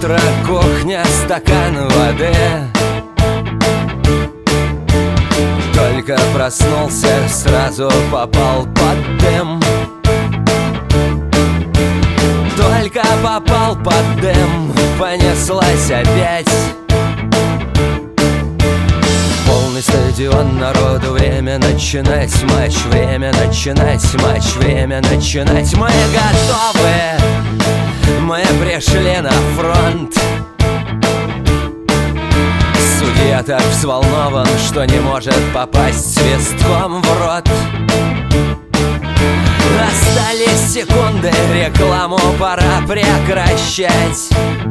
утро, кухня, стакан воды. Только проснулся, сразу попал под дым. Только попал под дым, понеслась опять. Полный стадион народу, время начинать матч, время начинать матч, время начинать. Мы готовы, мы пришли на фронт. Судья так взволнован, что не может попасть свистком в рот. Остались секунды, рекламу пора прекращать.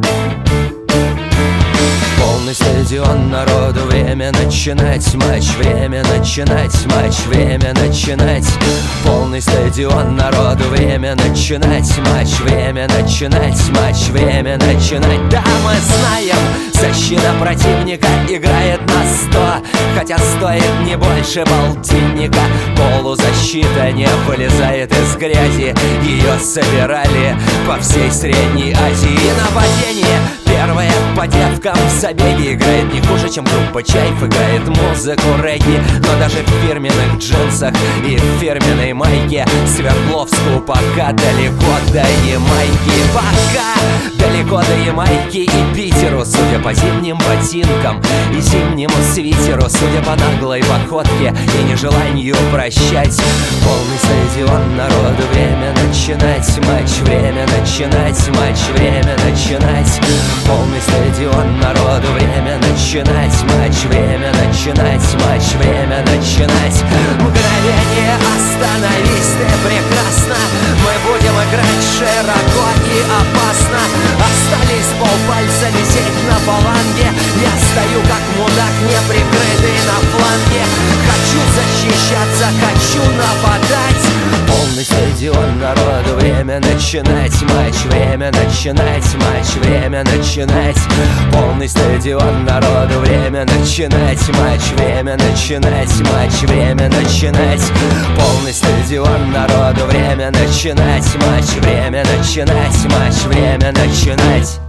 Полный стадион народу, время начинать матч, время начинать матч, время начинать. Полный стадион народу, время начинать матч, время начинать матч, время начинать. Да, мы знаем, защита противника играет на 100, хотя стоит не больше полтинника. Полузащита не вылезает из грязи, ее собирали по всей Средней Азии. И нападение первое по девкам в забеге играет не хуже, чем группа Чайф играет музыку регги. Но даже в фирменных джинсах и в фирменной майке Свердловску пока далеко до Ямайки. Пока далеко до Ямайки и Питеру, судя по зимним ботинкам и зимнему свитеру, судя по наглой походке и нежеланию прощать. Полный стадион народу, время начинать матч, время начинать матч, время начинать. Полный стадион народу, время начинать матч, время начинать матч, время начинать. Мгновение, остановись, ты прекрасно. Мы будем играть широко и опасно. Остались полпальца висеть на фаланге. Я стою как мудак, неприкрытый на фланге. Хочу защищаться, хочу нападать. Полный стадион народу, время начинать матч, время начинать матч, время начинать. Полный стадион народу, время начинать матч, время начинать матч, время начинать. Полный стадион народу, время начинать матч, время начинать матч, время начинать.